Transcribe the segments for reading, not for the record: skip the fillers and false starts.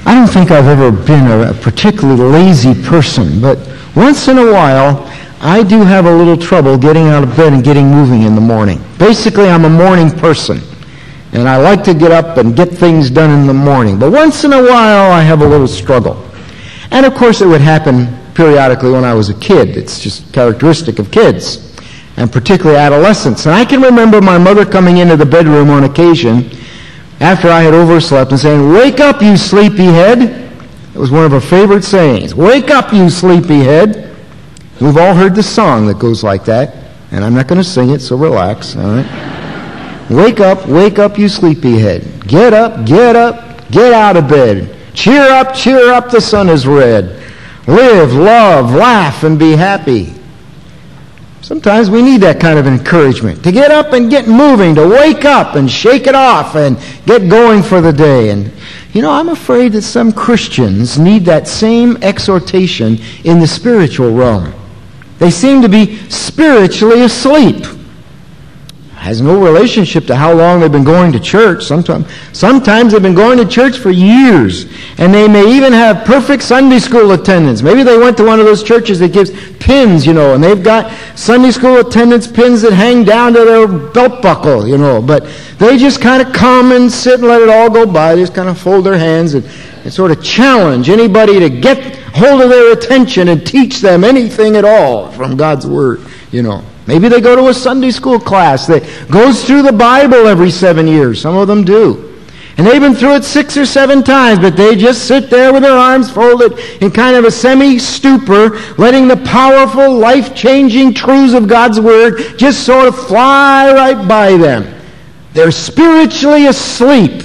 I don't think I've ever been a particularly lazy person, but once in a while, I do have a little trouble getting out of bed and getting moving in the morning. Basically, I'm a morning person, and I like to get up and get things done in the morning. But once in a while, I have a little struggle. And of course, it would happen periodically when I was a kid. It's just characteristic of kids, and particularly adolescents. And I can remember my mother coming into the bedroom on occasion after I had overslept and saying, "Wake up, you sleepyhead." It was one of her favorite sayings. "Wake up, you sleepyhead." We've all heard the song that goes like that, and I'm not going to sing it, so relax, all right? Wake up, you sleepyhead. Get up, get out of bed. Cheer up, the sun is red. Live, love, laugh, and be happy. Sometimes we need that kind of encouragement, to get up and get moving, to wake up and shake it off and get going for the day. And, I'm afraid that some Christians need that same exhortation in the spiritual realm. They seem to be spiritually asleep. Has no relationship to how long they've been going to church. Sometimes they've been going to church for years, and they may even have perfect Sunday school attendance. Maybe they went to one of those churches that gives pins, and they've got Sunday school attendance pins that hang down to their belt buckle, but they just kind of come and sit and let it all go by. They just kind of fold their hands and sort of challenge anybody to get hold of their attention and teach them anything at all from God's Word, Maybe they go to a Sunday school class that goes through the Bible every 7 years. Some of them do. And they've been through it 6 or 7 times, but they just sit there with their arms folded in kind of a semi-stupor, letting the powerful, life-changing truths of God's Word just sort of fly right by them. They're spiritually asleep.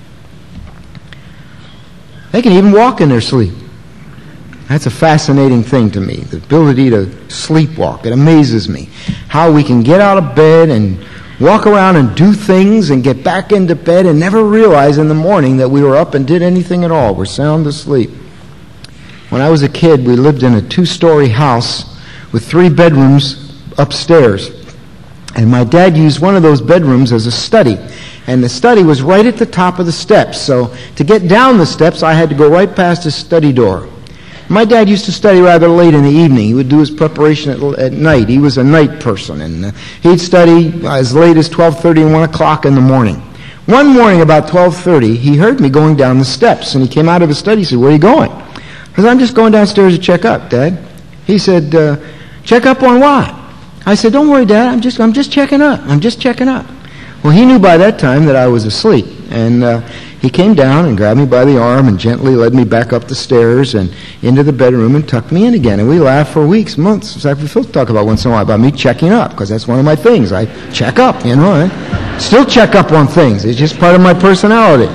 They can even walk in their sleep. That's a fascinating thing to me, the ability to sleepwalk. It amazes me how we can get out of bed and walk around and do things and get back into bed and never realize in the morning that we were up and did anything at all. We're sound asleep. When I was a kid, we lived in a 2-story house with 3 bedrooms upstairs. And my dad used one of those bedrooms as a study. And the study was right at the top of the steps. So to get down the steps, I had to go right past his study door. My dad used to study rather late in the evening. He would do his preparation at night. He was a night person, and he'd study as late as 12:30 and 1 o'clock in the morning. One morning about 12:30, he heard me going down the steps, and he came out of his study and said, "Where are you going?" I said, "I'm just going downstairs to check up, Dad." He said, "Check up on what?" I said, "Don't worry, Dad. I'm just checking up. I'm just checking up." Well, he knew by that time that I was asleep, and he came down and grabbed me by the arm and gently led me back up the stairs and into the bedroom and tucked me in again. And we laughed for weeks, months. In fact, we still talk about once in a while about me checking up, because that's one of my things. I check up, I still check up on things. It's just part of my personality,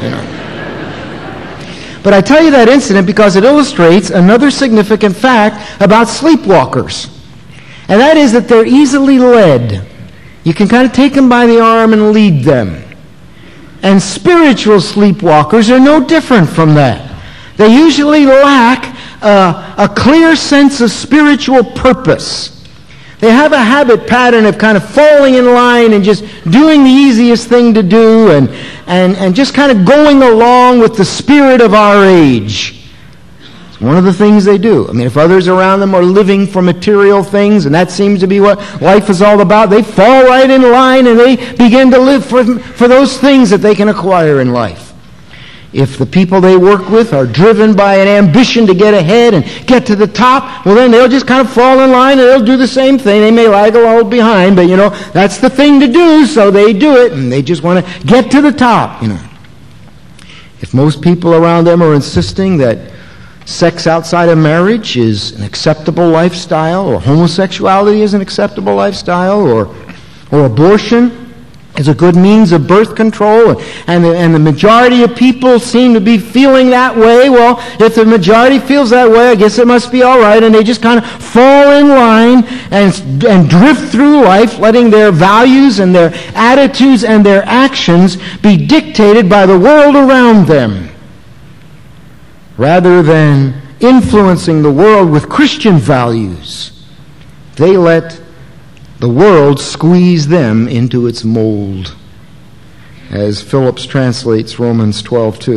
But I tell you that incident because it illustrates another significant fact about sleepwalkers. And that is that they're easily led. You can kind of take them by the arm and lead them. And spiritual sleepwalkers are no different from that. They usually lack a clear sense of spiritual purpose. They have a habit pattern of kind of falling in line and just doing the easiest thing to do and just kind of going along with the spirit of our age. It's one of the things they do. I mean, if others around them are living for material things, and that seems to be what life is all about, they fall right in line and they begin to live for those things that they can acquire in life. If the people they work with are driven by an ambition to get ahead and get to the top, well, then they'll just kind of fall in line and they'll do the same thing. They may lag a little behind, but, that's the thing to do, so they do it, and they just want to get to the top, If most people around them are insisting that sex outside of marriage is an acceptable lifestyle, or homosexuality is an acceptable lifestyle, or abortion is a good means of birth control, and the majority of people seem to be feeling that way. Well, if the majority feels that way, I guess it must be all right, and they just kind of fall in line and drift through life, letting their values and their attitudes and their actions be dictated by the world around them, rather than influencing the world with Christian values. They let the world squeeze them into its mold, as Phillips translates Romans 12:2.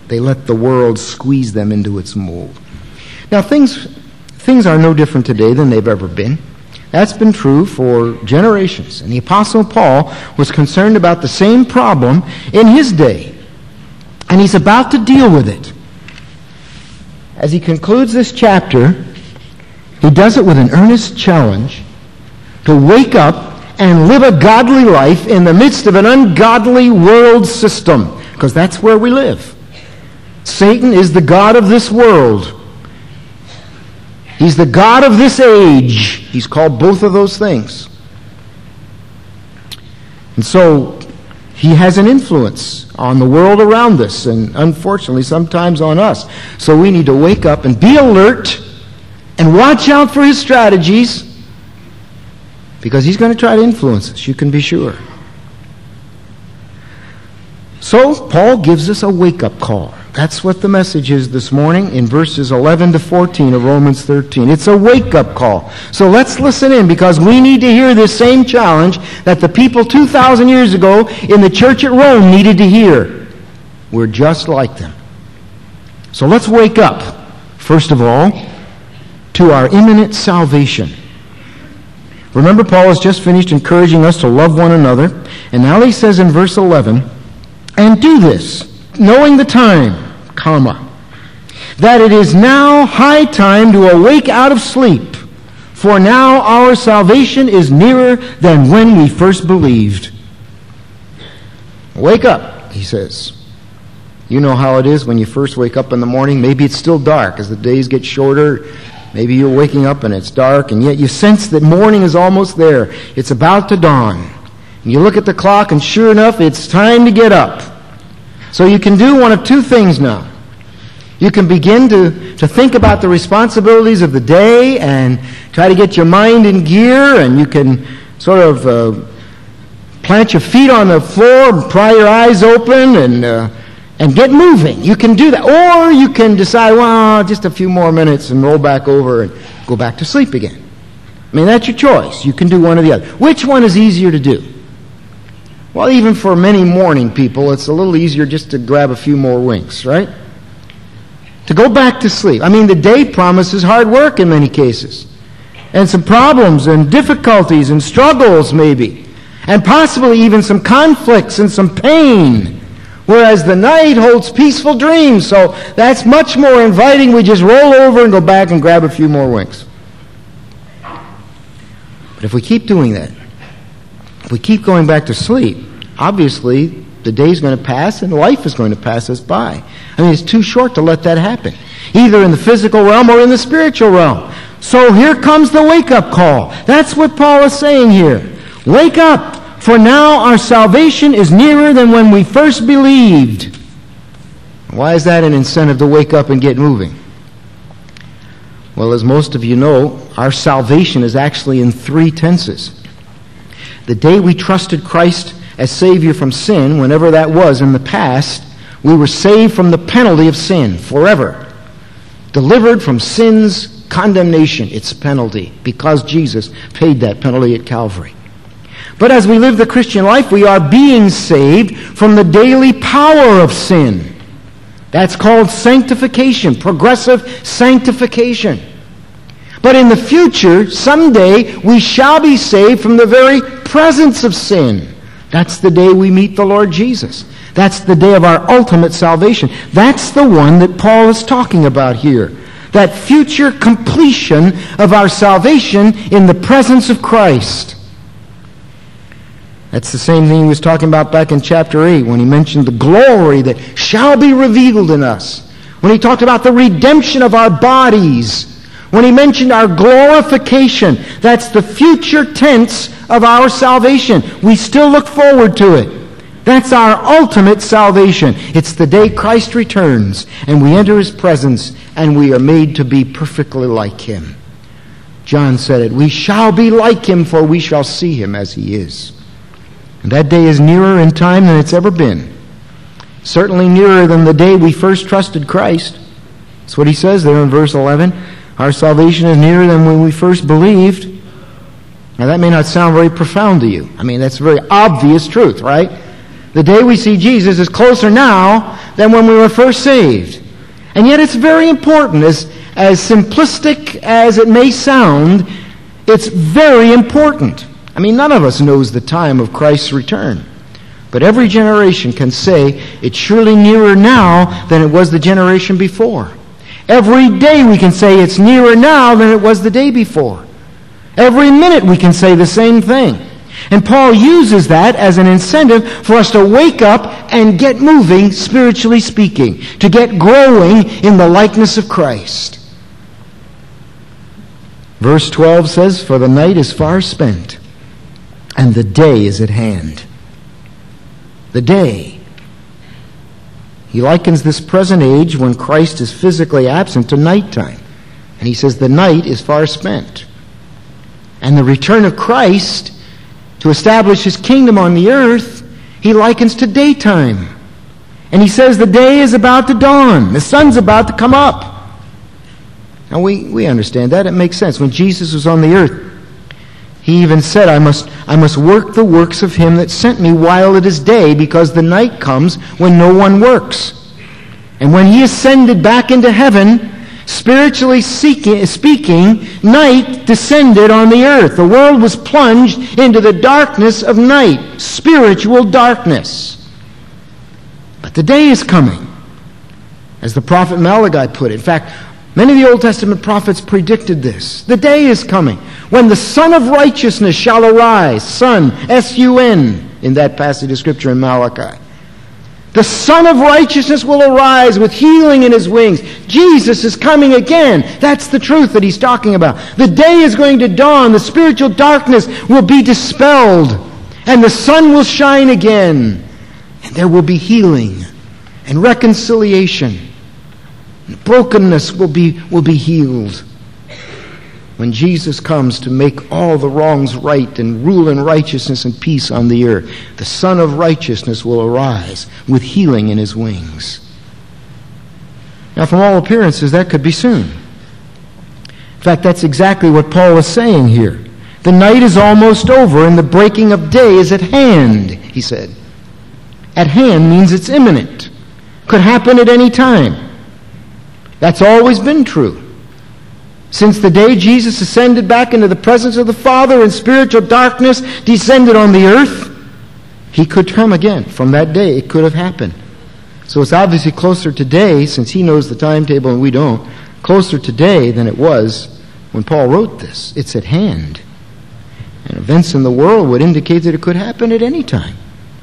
They let the world squeeze them into its mold. Now, things are no different today than they've ever been. That's been true for generations. And the Apostle Paul was concerned about the same problem in his day. And he's about to deal with it. As he concludes this chapter, he does it with an earnest challenge to wake up and live a godly life in the midst of an ungodly world system. Because that's where we live. Satan is the god of this world. He's the god of this age. He's called both of those things. And so he has an influence on the world around us, and unfortunately sometimes on us. So we need to wake up and be alert and watch out for his strategies, because he's going to try to influence us, you can be sure. So Paul gives us a wake-up call. That's what the message is this morning in verses 11 to 14 of Romans 13. It's a wake-up call. So let's listen in, because we need to hear this same challenge that the people 2,000 years ago in the church at Rome needed to hear. We're just like them. So let's wake up, first of all, to our imminent salvation. Remember, Paul has just finished encouraging us to love one another, and now he says in verse 11, "And do this, knowing the time, that it is now high time to awake out of sleep, for now our salvation is nearer than when we first believed." Wake up, he says. You know how it is when you first wake up in the morning. Maybe it's still dark as the days get shorter. Maybe you're waking up and it's dark, and yet you sense that morning is almost there. It's about to dawn. And you look at the clock, and sure enough, it's time to get up. So you can do one of two things now. You can begin to think about the responsibilities of the day and try to get your mind in gear, and you can sort of plant your feet on the floor and pry your eyes open and get moving. You can do that. Or you can decide, well, just a few more minutes, and roll back over and go back to sleep again. I mean, that's your choice. You can do one or the other. Which one is easier to do? Well, even for many morning people, it's a little easier just to grab a few more winks, right? To go back to sleep. I mean, the day promises hard work in many cases. And some problems and difficulties and struggles maybe. And possibly even some conflicts and some pain. Whereas the night holds peaceful dreams. So that's much more inviting. We just roll over and go back and grab a few more winks. But if we keep doing that, if we keep going back to sleep, obviously the day's going to pass and life is going to pass us by. I mean, it's too short to let that happen, either in the physical realm or in the spiritual realm. So here comes the wake-up call. That's what Paul is saying here. Wake up, for now our salvation is nearer than when we first believed. Why is that an incentive to wake up and get moving? Well, as most of you know, our salvation is actually in 3 tenses. The day we trusted Christ as Savior from sin, whenever that was in the past, we were saved from the penalty of sin forever. Delivered from sin's condemnation, its penalty, because Jesus paid that penalty at Calvary. But as we live the Christian life, we are being saved from the daily power of sin. That's called sanctification, progressive sanctification. But in the future, someday, we shall be saved from the very presence of sin. That's the day we meet the Lord Jesus. That's the day of our ultimate salvation. That's the one that Paul is talking about here. That future completion of our salvation in the presence of Christ. That's the same thing he was talking about back in chapter 8 when he mentioned the glory that shall be revealed in us. When he talked about the redemption of our bodies. When he mentioned our glorification. That's the future tense of our salvation. We still look forward to it. That's our ultimate salvation. It's the day Christ returns and we enter his presence and we are made to be perfectly like him. John said it, we shall be like him, for we shall see him as he is. And that day is nearer in time than it's ever been. Certainly nearer than the day we first trusted Christ. That's what he says there in verse 11. Our salvation is nearer than when we first believed. Now that may not sound very profound to you. I mean, that's a very obvious truth, right? The day we see Jesus is closer now than when we were first saved. And yet it's very important. As simplistic as it may sound, it's very important. I mean, none of us knows the time of Christ's return. But every generation can say it's surely nearer now than it was the generation before. Every day we can say it's nearer now than it was the day before. Every minute we can say the same thing. And Paul uses that as an incentive for us to wake up and get moving, spiritually speaking, to get growing in the likeness of Christ. Verse 12 says, "For the night is far spent, and the day is at hand." The day. He likens this present age, when Christ is physically absent, to nighttime. And he says the night is far spent. And the return of Christ to establish his kingdom on the earth, he likens to daytime. And he says the day is about to dawn. The sun's about to come up. Now we understand that. It makes sense. When Jesus was on the earth, he even said, I must work the works of him that sent me while it is day, because the night comes when no one works. And when he ascended back into heaven, spiritually speaking, night descended on the earth. The world was plunged into the darkness of night, spiritual darkness. But the day is coming, as the prophet Malachi put it. In fact, many of the Old Testament prophets predicted this. The day is coming when the Son of Righteousness shall arise. Son, S-U-N, in that passage of Scripture in Malachi. The Son of Righteousness will arise with healing in his wings. Jesus is coming again. That's the truth that he's talking about. The day is going to dawn. The spiritual darkness will be dispelled. And the sun will shine again. And there will be healing and reconciliation. Brokenness will be healed. When Jesus comes to make all the wrongs right and rule in righteousness and peace on the earth, the Son of Righteousness will arise with healing in his wings. Now, from all appearances, that could be soon. In fact, that's exactly what Paul is saying here. The night is almost over and the breaking of day is at hand, he said. At hand means it's imminent. Could happen at any time. That's always been true. Since the day Jesus ascended back into the presence of the Father and spiritual darkness descended on the earth, he could come again. From that day, it could have happened. So it's obviously closer today, since he knows the timetable and we don't, closer today than it was when Paul wrote this. It's at hand. And events in the world would indicate that it could happen at any time.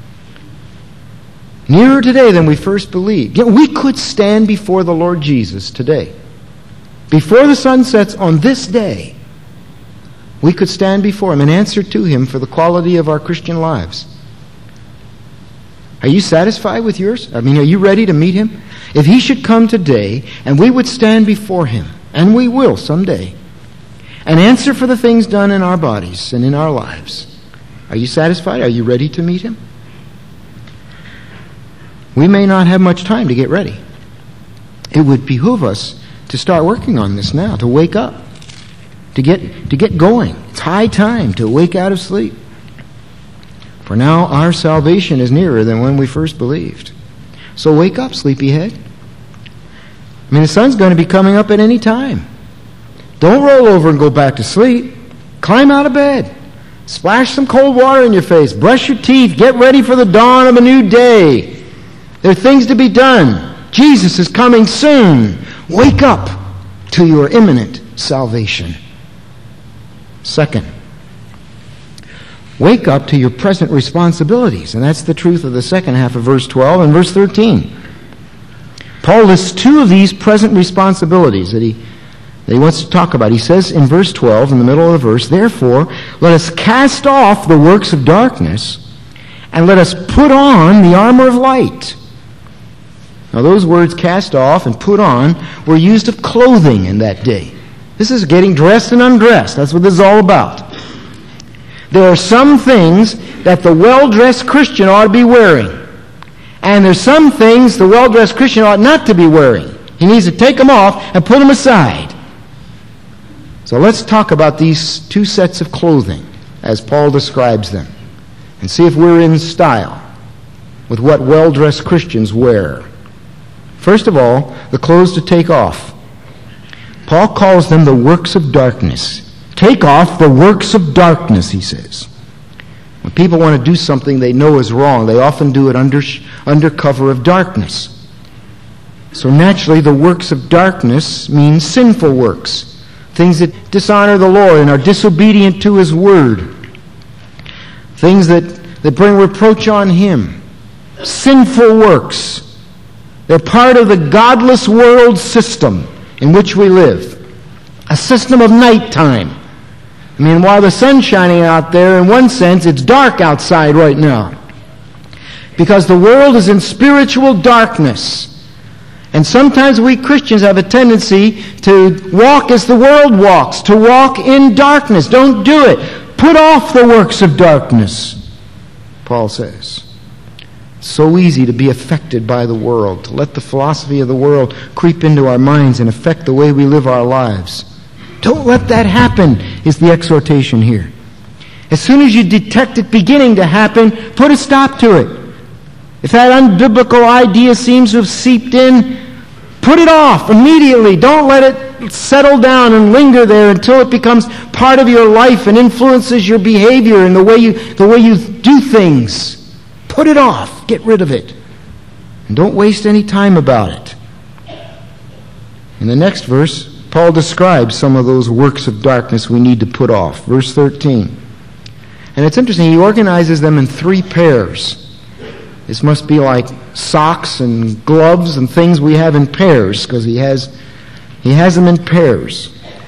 Nearer today than we first believed. Yet we could stand before the Lord Jesus today. Before the sun sets on this day, we could stand before him and answer to him for the quality of our Christian lives. Are you satisfied with yours? I mean, are you ready to meet him? If he should come today and we would stand before him, and we will someday, and answer for the things done in our bodies and in our lives, are you satisfied? Are you ready to meet him? We may not have much time to get ready. It would behoove us to start working on this now, to wake up, to get going. It's high time to wake out of sleep. For now our salvation is nearer than when we first believed. So wake up, sleepyhead. I mean, the sun's going to be coming up at any time. Don't roll over and go back to sleep. Climb out of bed. Splash some cold water in your face. Brush your teeth. Get ready for the dawn of a new day. There are things to be done. Jesus is coming soon. Wake up to your imminent salvation. Second, wake up to your present responsibilities. And that's the truth of the second half of verse 12 and verse 13. Paul lists two of these present responsibilities that he wants to talk about. He says in verse 12, in the middle of the verse, "Therefore, let us cast off the works of darkness, and let us put on the armor of light." Now, those words, cast off and put on, were used of clothing in that day. This is getting dressed and undressed. That's what this is all about. There are some things that the well-dressed Christian ought to be wearing. And there's some things the well-dressed Christian ought not to be wearing. He needs to take them off and put them aside. So let's talk about these two sets of clothing as Paul describes them and see if we're in style. with what well-dressed Christians wear. First of all, the clothes to take off. Paul calls them the works of darkness. Take off the works of darkness, he says. When people want to do something they know is wrong, they often do it under cover of darkness. So naturally, the works of darkness means sinful works, things that dishonor the Lord and are disobedient to His word, things that bring reproach on Him, sinful works. They're part of the godless world system in which we live, a system of nighttime. I mean, while the sun's shining out there, in one sense, it's dark outside right now, because the world is in spiritual darkness. And sometimes we Christians have a tendency to walk as the world walks, to walk in darkness. Don't do it. Put off the works of darkness, Paul says. So easy to be affected by the world, to let the philosophy of the world creep into our minds and affect the way we live our lives. Don't let that happen, is the exhortation here. As soon as you detect it beginning to happen, put a stop to it. If that unbiblical idea seems to have seeped in, put it off immediately. Don't let it settle down and linger there until it becomes part of your life and influences your behavior and the way you do things. Put it off. Get rid of it. And don't waste any time about it. In the next verse, Paul describes some of those works of darkness we need to put off. Verse 13. And it's interesting, he organizes them in 3 pairs. This must be like socks and gloves and things we have in pairs, because he has them in pairs.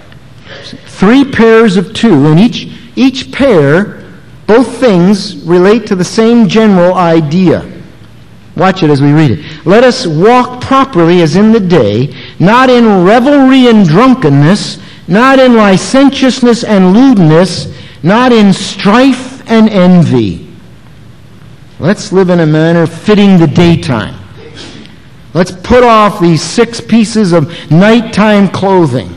3 pairs of 2, and each pair, both things relate to the same general idea. Watch it as we read it. Let us walk properly as in the day, not in revelry and drunkenness, not in licentiousness and lewdness, not in strife and envy. Let's live in a manner fitting the daytime. Let's put off these 6 pieces of nighttime clothing.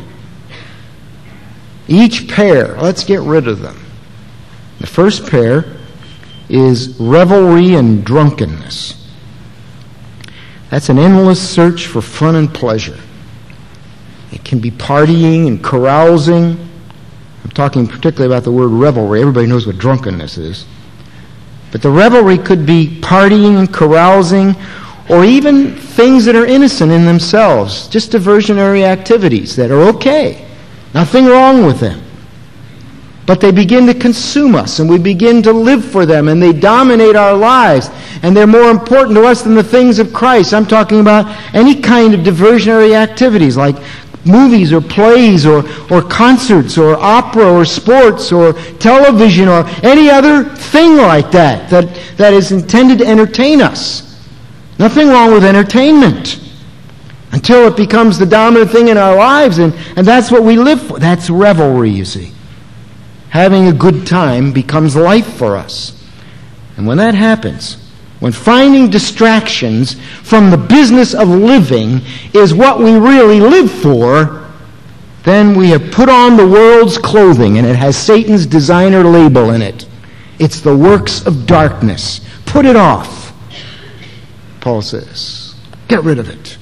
Each pair, let's get rid of them. The first pair is revelry and drunkenness. That's an endless search for fun and pleasure. It can be partying and carousing. I'm talking particularly about the word revelry. Everybody knows what drunkenness is. But the revelry could be partying and carousing, or even things that are innocent in themselves, just diversionary activities that are okay. Nothing wrong with them. But they begin to consume us, and we begin to live for them, and they dominate our lives, and they're more important to us than the things of Christ. I'm talking about any kind of diversionary activities, like movies or plays or concerts or opera or sports or television or any other thing like that is intended to entertain us. Nothing wrong with entertainment until it becomes the dominant thing in our lives, and that's what we live for. That's revelry, you see. Having a good time becomes life for us. And when that happens, when finding distractions from the business of living is what we really live for, then we have put on the world's clothing, and it has Satan's designer label in it. It's the works of darkness. Put it off, Paul says. Get rid of it.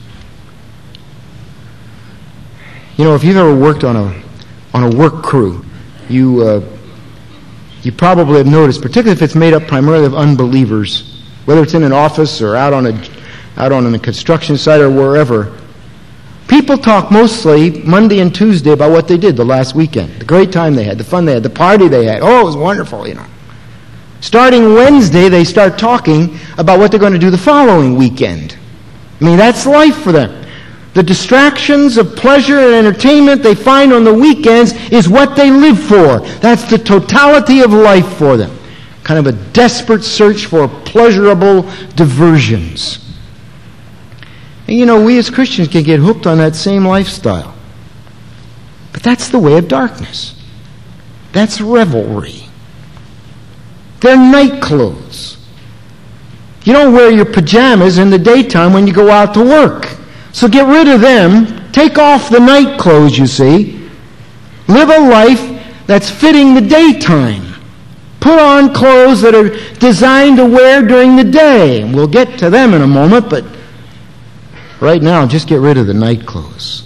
You know, if you've ever worked on a work crew, you probably have noticed, particularly if it's made up primarily of unbelievers, whether it's in an office or out on a construction site or wherever, people talk mostly Monday and Tuesday about what they did the last weekend, the great time they had, the fun they had, the party they had. Oh, it was wonderful, you know. Starting Wednesday, they start talking about what they're going to do the following weekend. I mean, that's life for them. The distractions of pleasure and entertainment they find on the weekends is what they live for. That's the totality of life for them. Kind of a desperate search for pleasurable diversions. And you know, we as Christians can get hooked on that same lifestyle. But that's the way of darkness. That's revelry. They're night clothes. You don't wear your pajamas in the daytime when you go out to work. So get rid of them. Take off the night clothes, you see. Live a life that's fitting the daytime. Put on clothes that are designed to wear during the day. And we'll get to them in a moment, but right now, just get rid of the night clothes.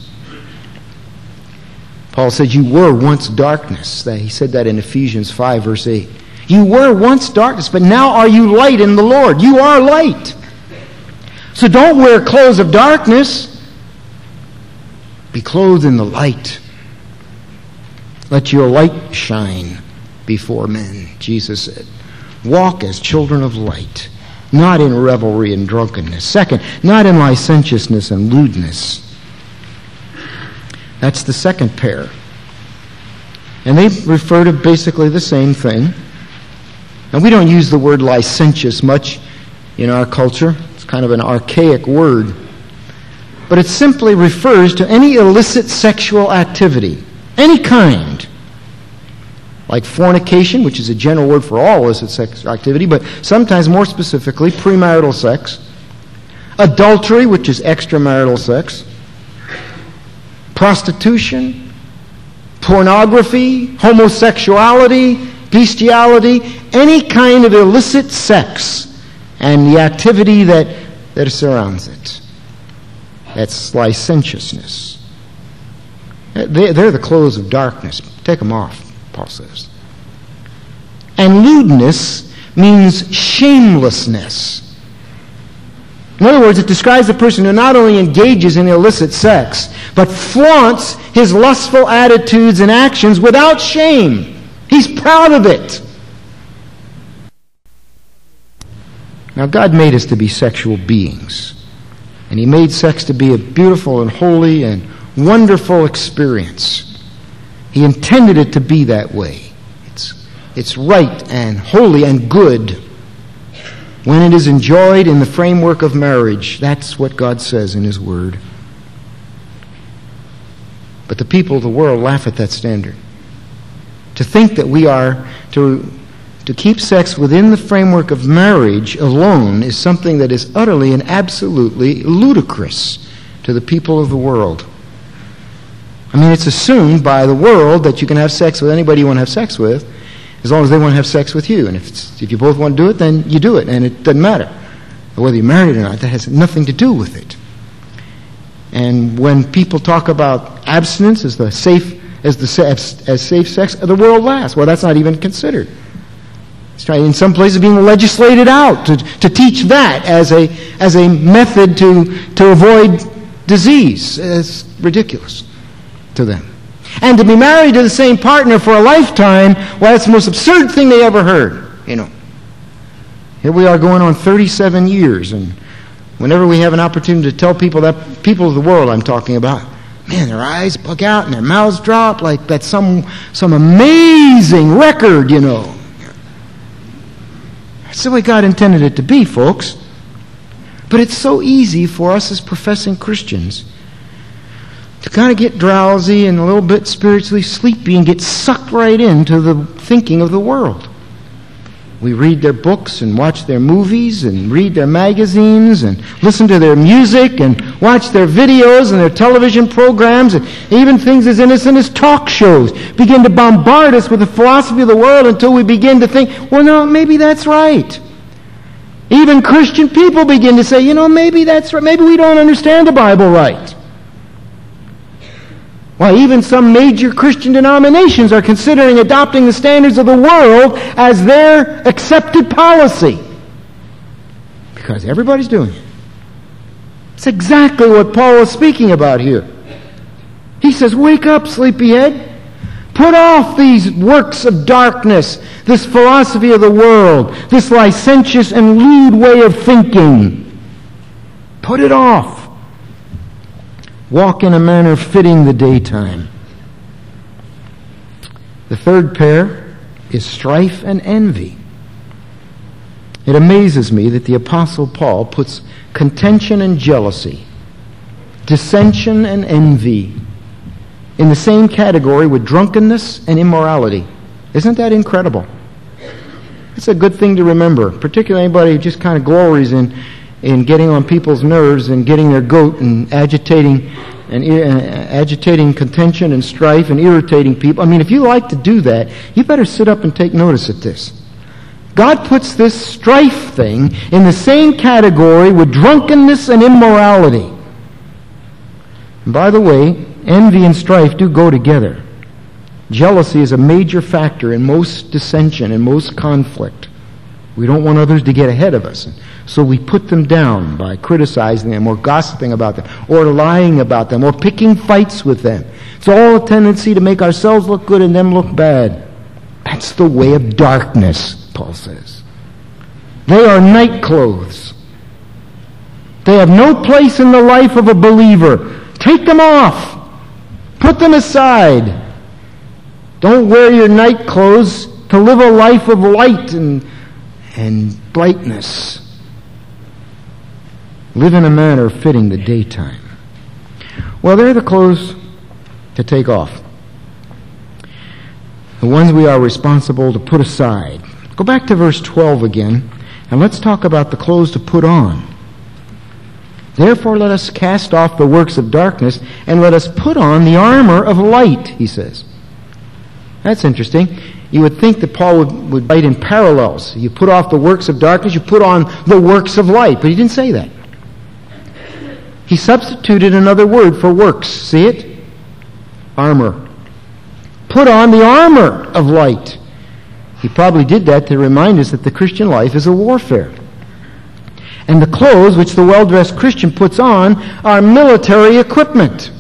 Paul said, you were once darkness. He said that in Ephesians 5, verse 8. You were once darkness, but now are you light in the Lord. You are light. So don't wear clothes of darkness. Be clothed in the light. Let your light shine before men, Jesus said. Walk as children of light, not in revelry and drunkenness. Second, not in licentiousness and lewdness. That's the second pair. And they refer to basically the same thing. And we don't use the word licentious much in our culture. It's kind of an archaic word. But it simply refers to any illicit sexual activity, any kind. Like fornication, which is a general word for all illicit sexual activity, but sometimes more specifically, premarital sex. Adultery, which is extramarital sex. Prostitution, pornography, homosexuality, bestiality, any kind of illicit sex and the activity that surrounds it. That's licentiousness. They're the clothes of darkness. Take them off, Paul says. And lewdness means shamelessness. In other words, it describes a person who not only engages in illicit sex, but flaunts his lustful attitudes and actions without shame. He's proud of it. Now, God made us to be sexual beings. And He made sex to be a beautiful and holy and wonderful experience. He intended it to be that way. It's right and holy and good when it is enjoyed in the framework of marriage. That's what God says in His Word. But the people of the world laugh at that standard. To think that we are to keep sex within the framework of marriage alone is something that is utterly and absolutely ludicrous to the people of the world. I mean, it's assumed by the world that you can have sex with anybody you want to have sex with, as long as they want to have sex with you. And if you both want to do it, then you do it, and it doesn't matter. But whether you're married or not, that has nothing to do with it. And when people talk about abstinence as safe sex, the world laughs. Well, that's not even considered. It's in some places being legislated out to teach that as a method to avoid disease. It's ridiculous to them. And to be married to the same partner for a lifetime, well, that's the most absurd thing they ever heard, Here we are going on 37 years, and whenever we have an opportunity to tell people of the world I'm talking about, man, their eyes bug out and their mouths drop like that's some amazing record, That's the way God intended it to be, folks. But it's so easy for us as professing Christians to kind of get drowsy and a little bit spiritually sleepy and get sucked right into the thinking of the world. We read their books and watch their movies and read their magazines and listen to their music and watch their videos and their television programs and even things as innocent as talk shows begin to bombard us with the philosophy of the world until we begin to think, well, no, maybe that's right. Even Christian people begin to say, maybe that's right. Maybe we don't understand the Bible right. Why, even some major Christian denominations are considering adopting the standards of the world as their accepted policy. Because everybody's doing it. It's exactly what Paul is speaking about here. He says, wake up, sleepyhead. Put off these works of darkness, this philosophy of the world, this licentious and lewd way of thinking. Put it off. Walk in a manner fitting the daytime. The third pair is strife and envy. It amazes me that the Apostle Paul puts contention and jealousy, dissension and envy in the same category with drunkenness and immorality. Isn't that incredible? It's a good thing to remember, particularly anybody who just kind of glories in getting on people's nerves and getting their goat and agitating contention and strife and irritating people. I mean, if you like to do that, you better sit up and take notice of this. God puts this strife thing in the same category with drunkenness and immorality. And by the way, envy and strife do go together. Jealousy is a major factor in most dissension and most conflict. We don't want others to get ahead of us. So we put them down by criticizing them or gossiping about them or lying about them or picking fights with them. It's all a tendency to make ourselves look good and them look bad. That's the way of darkness, Paul says. They are night clothes. They have no place in the life of a believer. Take them off. Put them aside. Don't wear your night clothes to live a life of light and brightness. Live in a manner fitting the daytime. Well, they're the clothes to take off. The ones we are responsible to put aside. Go back to verse 12 again, and let's talk about the clothes to put on. Therefore, let us cast off the works of darkness, and let us put on the armor of light, he says. That's interesting. You would think that Paul would write in parallels. You put off the works of darkness, you put on the works of light. But he didn't say that. He substituted another word for works. See it? Armor. Put on the armor of light. He probably did that to remind us that the Christian life is a warfare. And the clothes which the well-dressed Christian puts on are military equipment.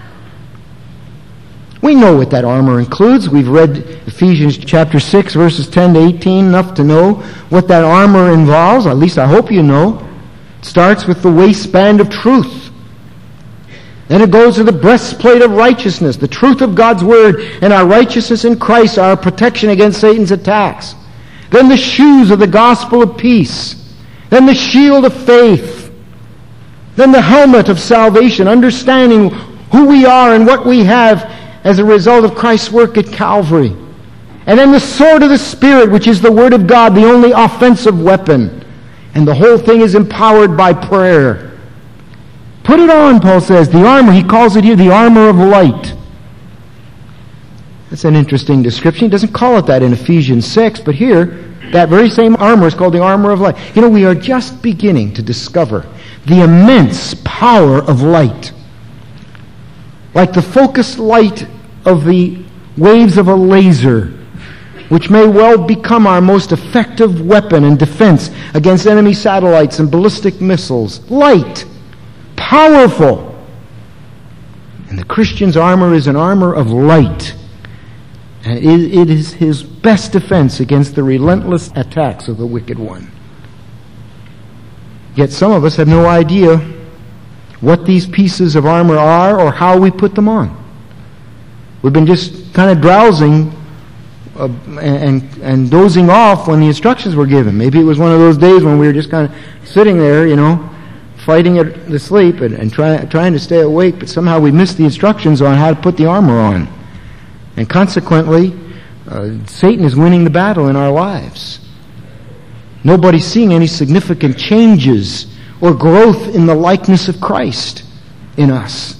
We know what that armor includes. We've read Ephesians chapter 6, verses 10 to 18, enough to know what that armor involves. At least I hope you know. It starts with the waistband of truth. Then it goes to the breastplate of righteousness, the truth of God's word, and our righteousness in Christ, our protection against Satan's attacks. Then the shoes of the gospel of peace. Then the shield of faith. Then the helmet of salvation, understanding who we are and what we have as a result of Christ's work at Calvary. And then the sword of the Spirit, which is the Word of God, the only offensive weapon. And the whole thing is empowered by prayer. Put it on, Paul says. The armor, he calls it here the armor of light. That's an interesting description. He doesn't call it that in Ephesians 6, but here, that very same armor is called the armor of light. You know, we are just beginning to discover the immense power of light. Like the focused light of the waves of a laser, which may well become our most effective weapon in defense against enemy satellites and ballistic missiles. Light. Powerful. And the Christian's armor is an armor of light. And it is his best defense against the relentless attacks of the wicked one. Yet some of us have no idea what these pieces of armor are or how we put them on. We've been just kind of drowsing and dozing off when the instructions were given. Maybe it was one of those days when we were just kind of sitting there, fighting the sleep and trying to stay awake, but somehow we missed the instructions on how to put the armor on. And consequently, Satan is winning the battle in our lives. Nobody's seeing any significant changes or growth in the likeness of Christ in us.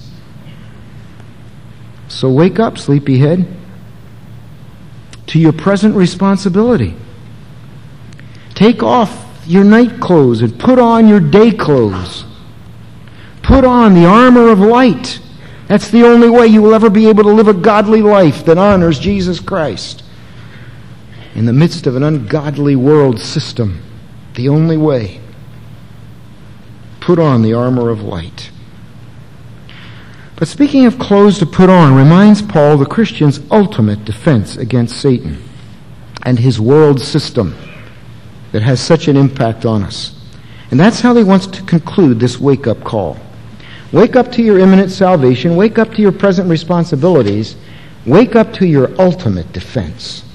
So wake up, sleepyhead, to your present responsibility. Take off your night clothes and put on your day clothes. Put on the armor of light. That's the only way you will ever be able to live a godly life that honors Jesus Christ in the midst of an ungodly world system. The only way. Put on the armor of light. But speaking of clothes to put on reminds Paul the Christian's ultimate defense against Satan and his world system that has such an impact on us. And that's how he wants to conclude this wake-up call. Wake up to your imminent salvation. Wake up to your present responsibilities. Wake up to your ultimate defense.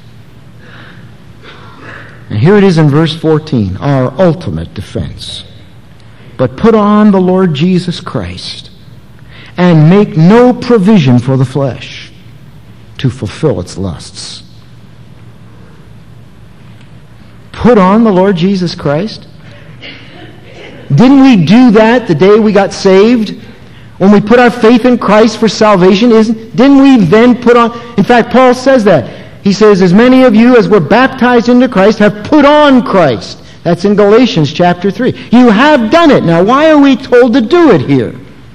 And here it is in verse 14, our ultimate defense. But put on the Lord Jesus Christ and make no provision for the flesh to fulfill its lusts. Put on the Lord Jesus Christ? Didn't we do that the day we got saved? When we put our faith in Christ for salvation, didn't we then put on... In fact, Paul says that. He says, as many of you as were baptized into Christ have put on Christ. That's in Galatians chapter 3. You have done it. Now, why are we told to do it here?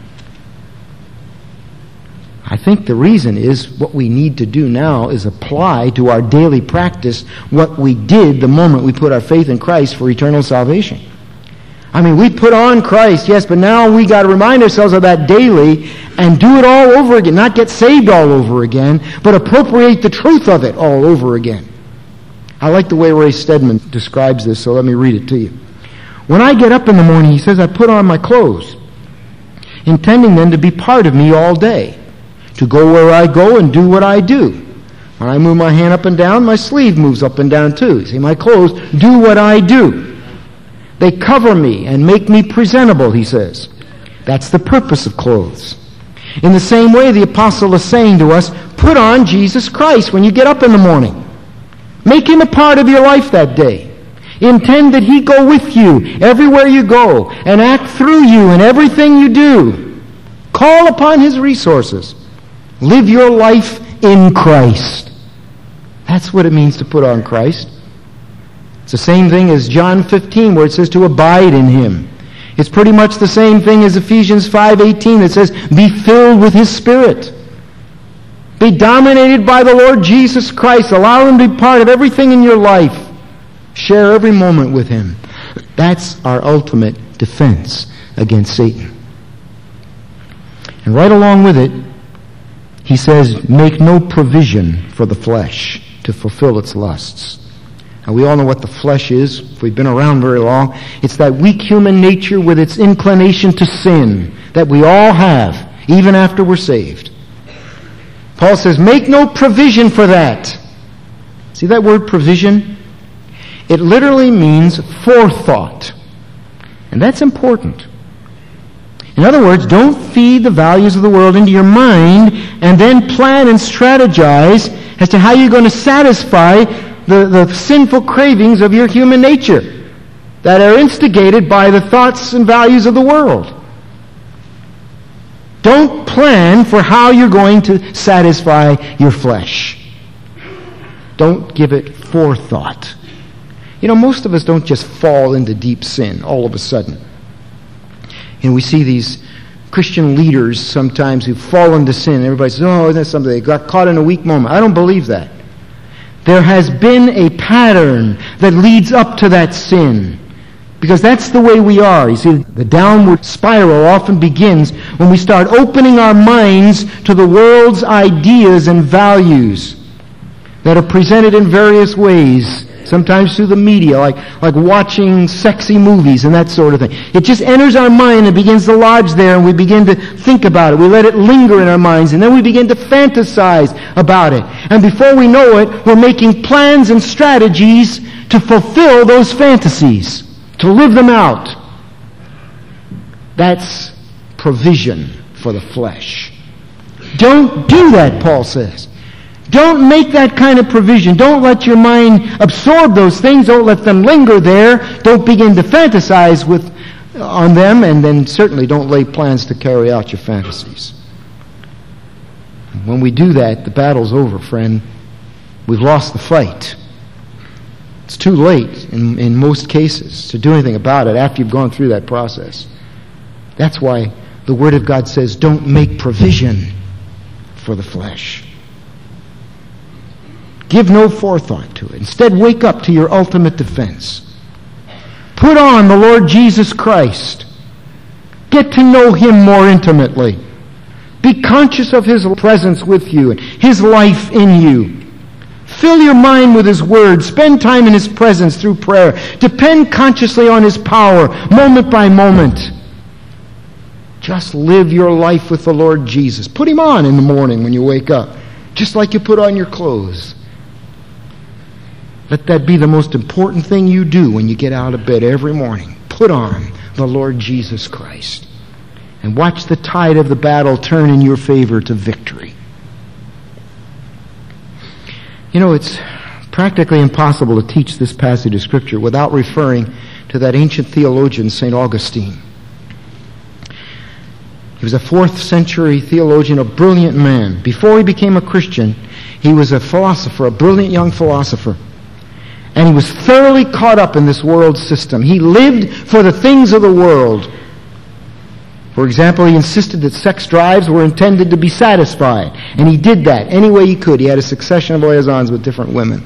I think the reason is what we need to do now is apply to our daily practice what we did the moment we put our faith in Christ for eternal salvation. I mean, we put on Christ, yes, but now we got to remind ourselves of that daily and do it all over again. Not get saved all over again, but appropriate the truth of it all over again. I like the way Ray Stedman describes this, so let me read it to you. When I get up in the morning, he says, I put on my clothes, intending then to be part of me all day, to go where I go and do what I do. When I move my hand up and down, my sleeve moves up and down too. You see, my clothes do what I do. They cover me and make me presentable, he says. That's the purpose of clothes. In the same way, the apostle is saying to us, put on Jesus Christ when you get up in the morning. Make him a part of your life that day. Intend that he go with you everywhere you go and act through you in everything you do. Call upon his resources. Live your life in Christ. That's what it means to put on Christ. It's the same thing as John 15 where it says to abide in him. It's pretty much the same thing as Ephesians 5:18 that says be filled with his Spirit. Be dominated by the Lord Jesus Christ. Allow him to be part of everything in your life. Share every moment with him. That's our ultimate defense against Satan. And right along with it, he says, make no provision for the flesh to fulfill its lusts. And we all know what the flesh is, if we've been around very long. It's that weak human nature with its inclination to sin that we all have, even after we're saved. Paul says, make no provision for that. See that word provision? It literally means forethought. And that's important. In other words, don't feed the values of the world into your mind and then plan and strategize as to how you're going to satisfy the sinful cravings of your human nature that are instigated by the thoughts and values of the world. Don't plan for how you're going to satisfy your flesh. Don't give it forethought. You know, most of us don't just fall into deep sin all of a sudden. And we see these Christian leaders sometimes who fall into sin. Everybody says, oh, isn't that something? They got caught in a weak moment. I don't believe that. There has been a pattern that leads up to that sin. Because that's the way we are. You see, the downward spiral often begins when we start opening our minds to the world's ideas and values that are presented in various ways. Sometimes through the media, like watching sexy movies and that sort of thing. It just enters our mind and begins to lodge there, and we begin to think about it. We let it linger in our minds, and then we begin to fantasize about it. And before we know it, we're making plans and strategies to fulfill those fantasies, to live them out. That's provision for the flesh. Don't do that, Paul says. Don't make that kind of provision. Don't let your mind absorb those things. Don't let them linger there. Don't begin to fantasize on them, and then certainly don't lay plans to carry out your fantasies. When we do that, the battle's over, friend. We've lost the fight. It's too late in most cases to do anything about it after you've gone through that process. That's why the Word of God says, don't make provision for the flesh. Give no forethought to it. Instead, wake up to your ultimate defense. Put on the Lord Jesus Christ. Get to know him more intimately. Be conscious of his presence with you and his life in you. Fill your mind with his word. Spend time in his presence through prayer. Depend consciously on his power, moment by moment. Just live your life with the Lord Jesus. Put him on in the morning when you wake up, just like you put on your clothes. Let that be the most important thing you do when you get out of bed every morning. Put on the Lord Jesus Christ. And watch the tide of the battle turn in your favor to victory. You know, it's practically impossible to teach this passage of Scripture without referring to that ancient theologian, St. Augustine. He was a 4th century theologian, a brilliant man. Before he became a Christian, He was a philosopher, a brilliant young philosopher. And he was thoroughly caught up in this world system. He lived for the things of the world. For example, he insisted that sex drives were intended to be satisfied. And he did that any way he could. He had a succession of liaisons with different women.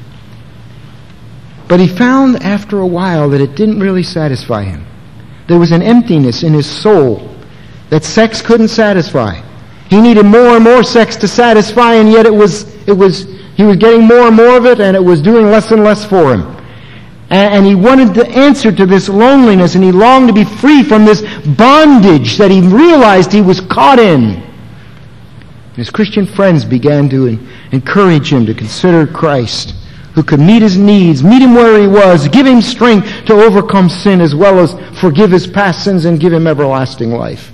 But he found after a while that it didn't really satisfy him. There was an emptiness in his soul that sex couldn't satisfy. He needed more and more sex to satisfy, and yet he was getting more and more of it, and it was doing less and less for him. And he wanted the answer to this loneliness, and he longed to be free from this bondage that he realized he was caught in. His Christian friends began to encourage him to consider Christ, who could meet his needs, meet him where he was, give him strength to overcome sin, as well as forgive his past sins and give him everlasting life.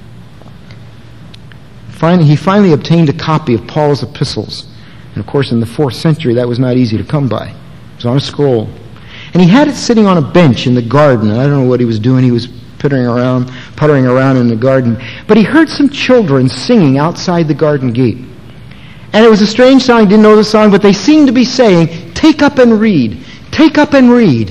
He finally obtained a copy of Paul's epistles. And of course, in the 4th century, that was not easy to come by. It was on a scroll. And he had it sitting on a bench in the garden. I don't know what he was doing. He was puttering around in the garden. But he heard some children singing outside the garden gate. And it was a strange song. He didn't know the song, but they seemed to be saying, "Take up and read. Take up and read."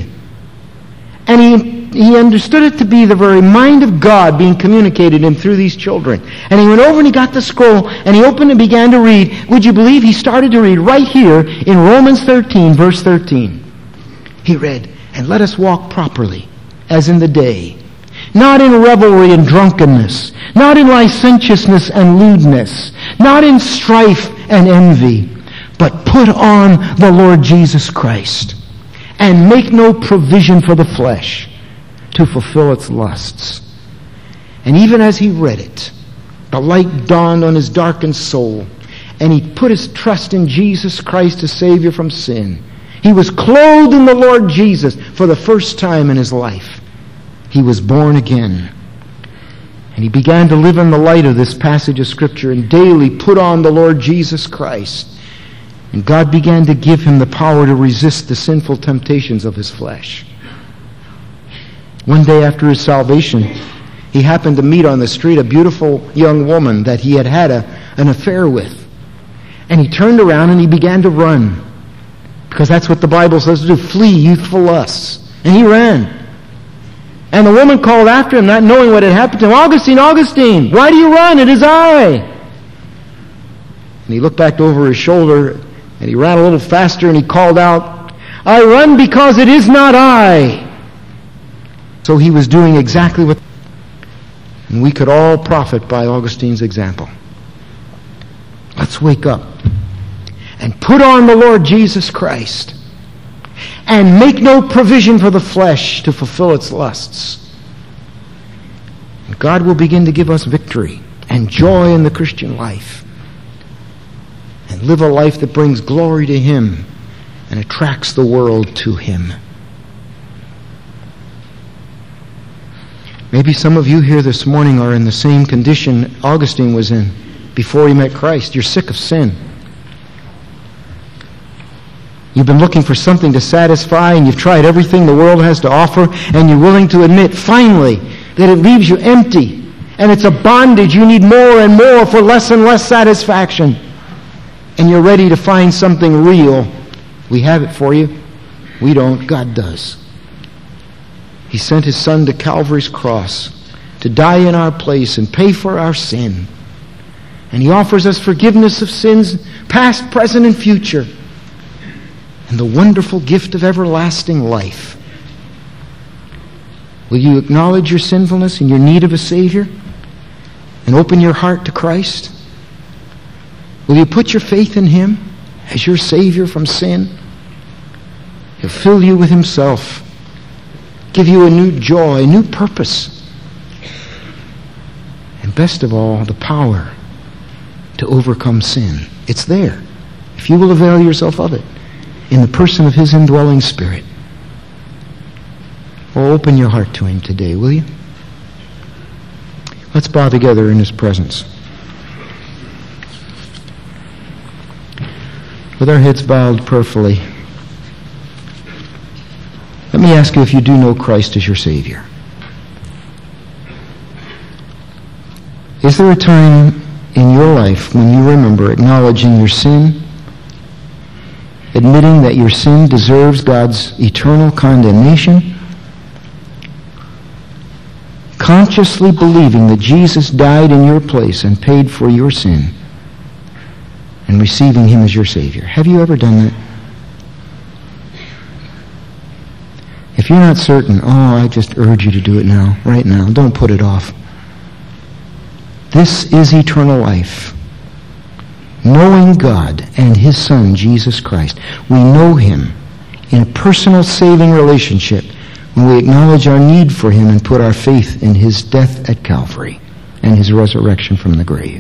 And he understood it to be the very mind of God being communicated to him through these children. And he went over and he got the scroll, and he opened and began to read. Would you believe he started to read right here in Romans 13, verse 13. He read, "And let us walk properly, as in the day, not in revelry and drunkenness, not in licentiousness and lewdness, not in strife and envy, but put on the Lord Jesus Christ, and make no provision for the flesh to fulfill its lusts." And even as he read it, the light dawned on his darkened soul, and he put his trust in Jesus Christ, the Savior from sin. He was clothed in the Lord Jesus for the first time in his life. He was born again. And he began to live in the light of this passage of Scripture and daily put on the Lord Jesus Christ. And God began to give him the power to resist the sinful temptations of his flesh. One day after his salvation, he happened to meet on the street a beautiful young woman that he had an affair with. And he turned around and he began to run. Because that's what the Bible says to do, flee youthful lusts. And he ran. And the woman called after him, not knowing what had happened to him, "Augustine, Augustine, why do you run? It is I." And he looked back over his shoulder, and he ran a little faster, and he called out, "I run because it is not I." So he was doing exactly what... And we could all profit by Augustine's example. Let's wake up and put on the Lord Jesus Christ and make no provision for the flesh to fulfill its lusts. And God will begin to give us victory and joy in the Christian life and live a life that brings glory to Him and attracts the world to Him. Maybe some of you here this morning are in the same condition Augustine was in before he met Christ. You're sick of sin. You've been looking for something to satisfy, and you've tried everything the world has to offer, and you're willing to admit, finally, that it leaves you empty, and it's a bondage. You need more and more for less and less satisfaction. And you're ready to find something real. We have it for you. We don't. God does. He sent His Son to Calvary's cross to die in our place and pay for our sin. And He offers us forgiveness of sins, past, present, and future, and the wonderful gift of everlasting life. Will you acknowledge your sinfulness and your need of a Savior and open your heart to Christ? Will you put your faith in Him as your Savior from sin? He'll fill you with Himself, give you a new joy, a new purpose, and best of all, the power to overcome sin. It's there, if you will avail yourself of it, in the person of His indwelling Spirit. Oh, open your heart to Him today, will you? Let's bow together in His presence. With our heads bowed prayerfully, let me ask you if you do know Christ as your Savior. Is there a time in your life when you remember acknowledging your sin admitting that your sin deserves God's eternal condemnation, consciously believing that Jesus died in your place and paid for your sin, and receiving him as your Savior. Have you ever done that? If you're not certain, I just urge you to do it now, right now. Don't put it off. This is eternal life. Knowing God and his Son, Jesus Christ. We know him in a personal saving relationship when we acknowledge our need for him and put our faith in his death at Calvary and his resurrection from the grave.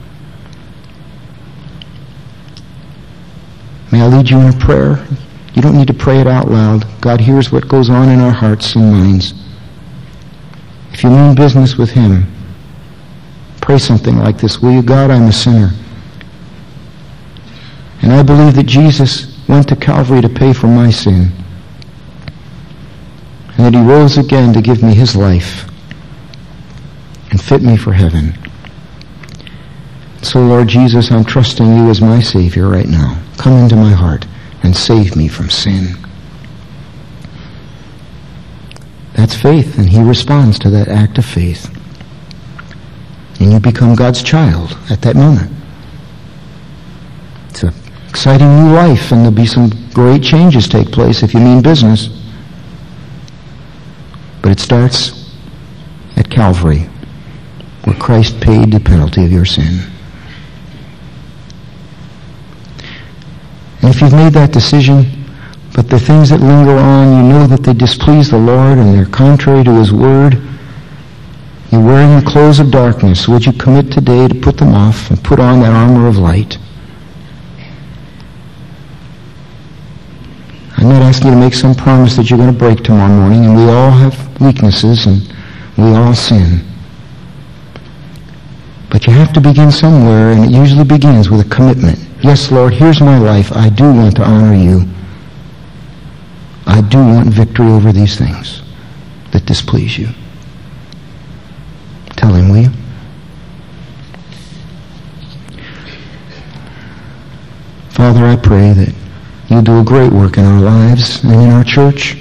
May I lead you in a prayer? You don't need to pray it out loud. God hears what goes on in our hearts and minds. If you mean business with him, pray something like this. Will you? God, I'm a sinner. And I believe that Jesus went to Calvary to pay for my sin. And that he rose again to give me his life and fit me for heaven. So, Lord Jesus, I'm trusting you as my Savior right now. Come into my heart and save me from sin. That's faith, and he responds to that act of faith. And you become God's child at that moment. It's an exciting new life, and there'll be some great changes take place if you mean business. But it starts at Calvary, where Christ paid the penalty of your sin. And if you've made that decision, but the things that linger on, you know that they displease the Lord and they're contrary to his word, you're wearing the clothes of darkness. Would you commit today to put them off and put on that armor of light? I'm not asking you to make some promise that you're going to break tomorrow morning, and we all have weaknesses and we all sin. But you have to begin somewhere, and it usually begins with a commitment. Yes, Lord, here's my life. I do want to honor you. I do want victory over these things that displease you. Tell him, will you? Father, I pray that you'll do a great work in our lives and in our church.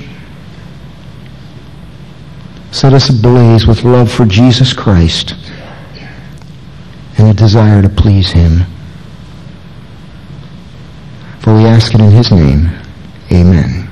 Set us ablaze with love for Jesus Christ and a desire to please him. For we ask it in his name. Amen.